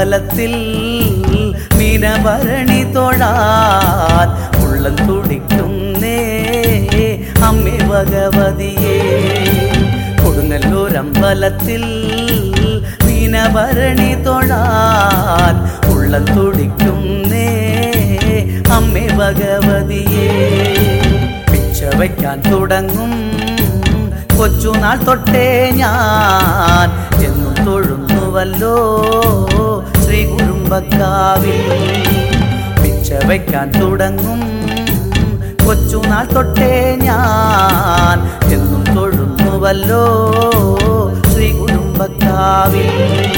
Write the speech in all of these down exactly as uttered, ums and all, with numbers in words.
അമ്പലത്തിൽ മീനഭരണി തൊഴാൻ ഉള്ളം തുടിക്കുന്നേ അമ്മേ ഭഗവതിയേ. കൊടുങ്ങല്ലൂരമ്പലത്തിൽ മീനഭരണി തൊഴാൻ ഉള്ളം തുടിക്കുന്നേ അമ്മേ ഭഗവതിയേ. പിച്ച വയ്ക്കാൻ തുടങ്ങും കൊച്ചുനാൾ തൊട്ടേ ഞാൻ എന്നും തൊഴുന്നുവല്ലോ ശ്രീ കുറുമ്പക്കാവിൽ. പിച്ച വയ്ക്കാൻ തുടങ്ങും കൊച്ചുനാൾ തൊട്ടേ ഞാൻ എന്നും തൊഴുന്നുവല്ലോ ശ്രീ കുറുമ്പക്കാവിൽ.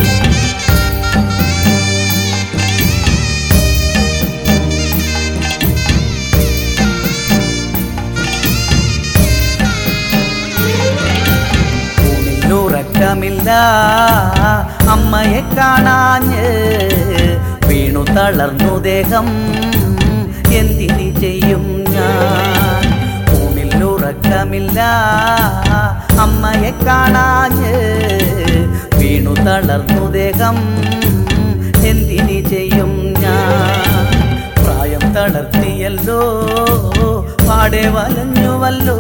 ഉറക്കമില്ല അമ്മയെ കാണാഞ്ഞ് വീണു തളർന്നു ദേഹം എന്തിനി ചെയ്യും ഞാൻ. ഊണിൽ ഉറക്കമില്ല അമ്മയെ കാണാഞ്ഞ് വീണു തളർന്നു ദേഹം എന്തിനി ചെയ്യും ഞാൻ. പ്രായം തളർത്തിയല്ലോ പാടെ വലഞ്ഞുവല്ലോ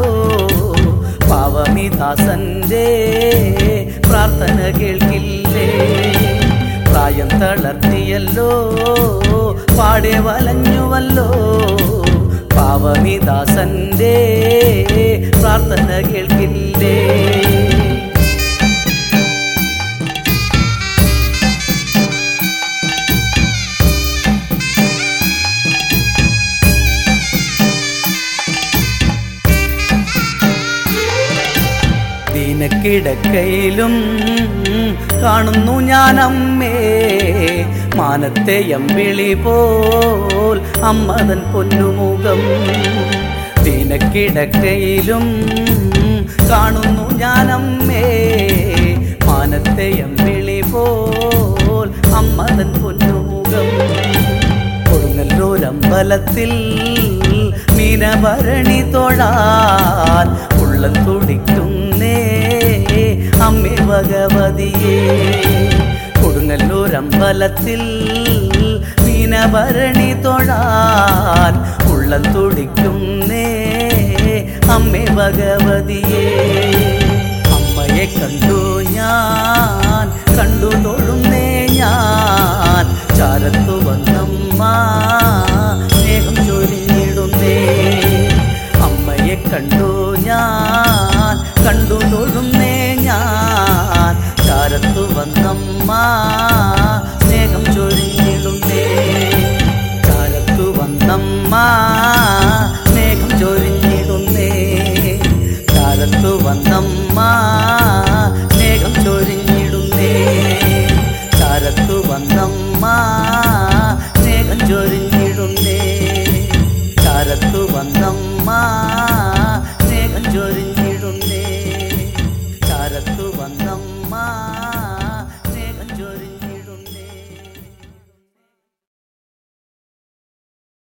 പാവമിദാസന്റെ പ്രാർത്ഥന കേൾക്കില്ലേ. പ്രായം തളർത്തിയല്ലോ പാടെ വലഞ്ഞുവല്ലോ പാവമിദാസന്റെ പ്രാർത്ഥന കേൾക്കില്ലേ. കിടക്കയിലും കാണുന്നു ഞാനമ്മേ മാനത്തെ അമ്പിളി പോൽ അമ്മതൻ പൊന്നുമുഖം. ദീനക്കിടക്കയിലും കാണുന്നു ഞാനമ്മേ മാനത്തെ അമ്പിളി പോൽ അമ്മതൻ പൊന്നുമുഖം. കൊടുങ്ങല്ലൂരമ്പലത്തിൽ മീനഭരണി തൊഴാൻ ഉള്ളം തുടിക്കുന്നേ അമ്മേ ഭഗവതിയേ. കൊടുങ്ങല്ലൂരമ്പലത്തിൽ മീനഭരണി തൊഴാൻ ഉള്ളം തുടിക്കുന്നേ അമ്മേ ഭഗവതിയേ. അമ്മയെ കണ്ടു ഞാൻ കണ്ടു തൊഴുന്നേ ഞാൻ ചാരത്തു വന്നമ്മ സ്നേഹം ചൊരിഞ്ഞിടുന്നേ. അമ്മയെ കണ്ടു ഞാൻ കണ്ടു തൊഴുന്നേ ഞാൻ ചാരത്തു വന്നമ്മ സ്നേഹം ചൊരിഞ്ഞിടുന്നേ. ചാരത്തു വന്നമ്മ സ്നേഹം ചൊരിഞ്ഞിടുന്നേ. ചാരത്തു വന്നമ്മ സ്നേഹം ചൊരിഞ്ഞിടുന്നേ. ചാരത്തു വന്നമ്മ സ്നേഹം ചൊരിഞ്ഞിടുന്നേ. ചാരത്തു വന്നമ്മ സ്നേഹം ചൊരിഞ്ഞിടുന്നേ. ചാരത്തു വന്നമ്മ